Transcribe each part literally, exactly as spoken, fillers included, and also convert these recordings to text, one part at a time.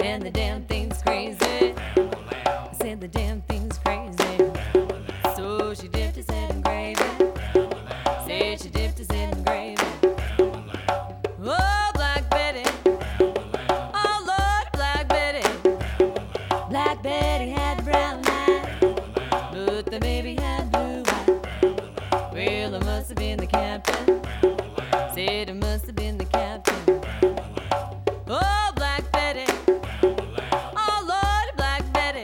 and the damn thing's crazy. I said the damn thing's crazy. So she dipped his head in gravy. Said she dipped his head in gravy. Oh, Black Betty. Oh, Lord, Black Betty. Black Betty had brown eyes, but the baby had blue eyes. Well, it must have been the captain. Said it must have been the captain. Oh, Black Betty. Oh, Lord, Black Betty.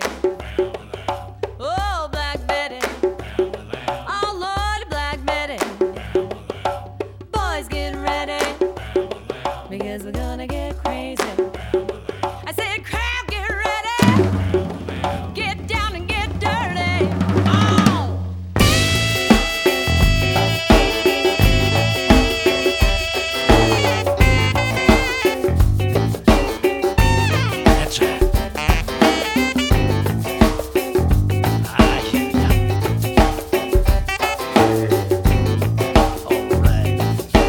Oh, Black Betty. Oh, Lord, Black Betty. Boys, get ready, because we're gonna get crazy. I said, crowd, get ready. Get down and get dirty. Oh! That's right. I hear ya. All right.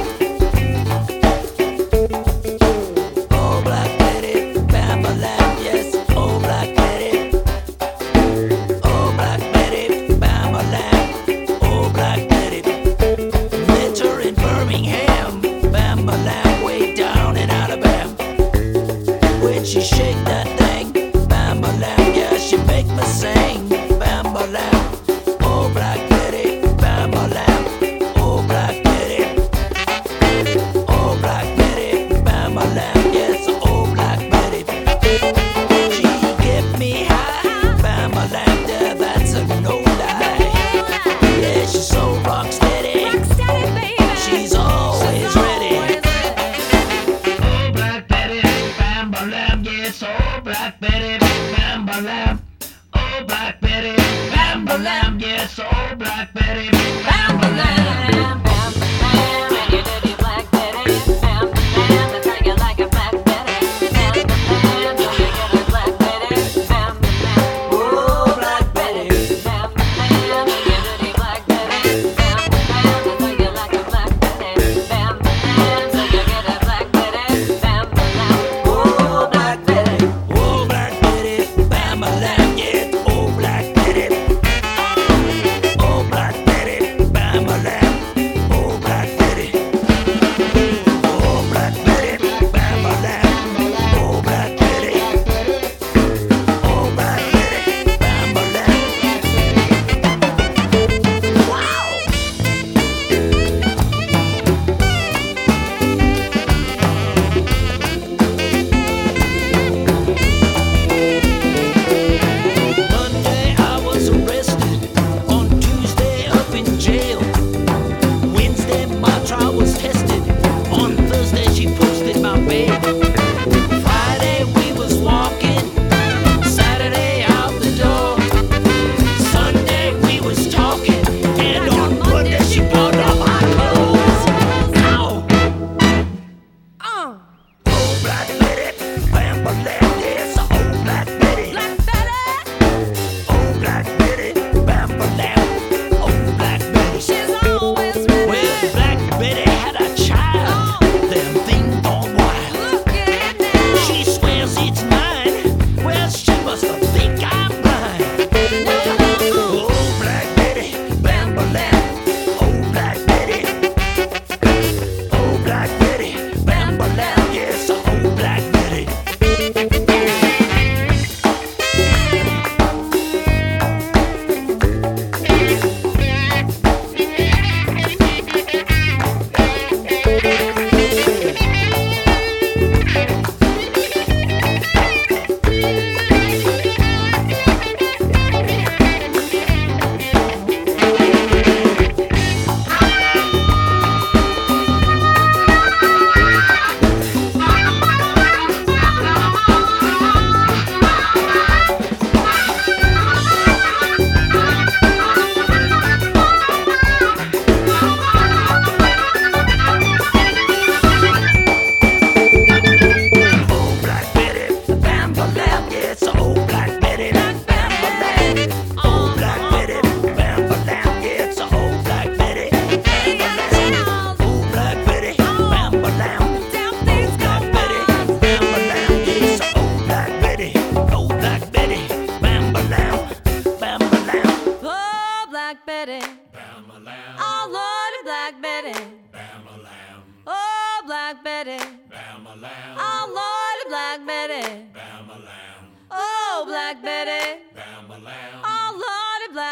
Oh, Black Betty, Bam-a-lam, yes. Oh, Black Betty. Oh, Black Betty, Bam-a-lam. Oh, Black Betty. Met her in Birmingham. Bam-a-lam, way down in Alabama. When she shake that thing, Bam-a-lam, yeah, she make me sing. Bam-a-lam. Oh, Black Betty, Bam-a-lam. Oh, Black Betty. Oh, Black Betty, Bam-a-lam, yes. Oh, Black Betty. She get me high, Bam-a-lam, yeah, that's a no lie. Yeah, she's so rock steady. Rock steady, baby. She's always ready. Always ready. Oh, Black Betty, Bam-a-lam, yes. Oh, Black Betty, Bam-a-lam. Oh, Black Betty, Bam-a-lam, yes. Oh, Black Betty, Bam-a-lam. Bam, bam, bam, and you dirty Black Betty. Bam, bam, that's how you like a Black Betty. Bam, bam, so you get a Black Betty. Bam, bam, Oh, Black Betty. bam, bam, and you dirty Black Betty. Bam, bam, that's how you like a Black Betty. Bam, bam, so you get a Black Betty. Bam, bam, Oh, Black Betty. Oh, Black Betty, Bam-a-lam, yeah. Oh, Black Betty. Oh, Black Betty, Bam-a-lam. Oh, Black Betty.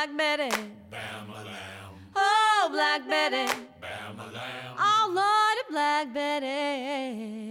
Black Betty. Bam-a-lam, Oh, Black Betty. bam-a-lam. Oh, Lord, Black Betty.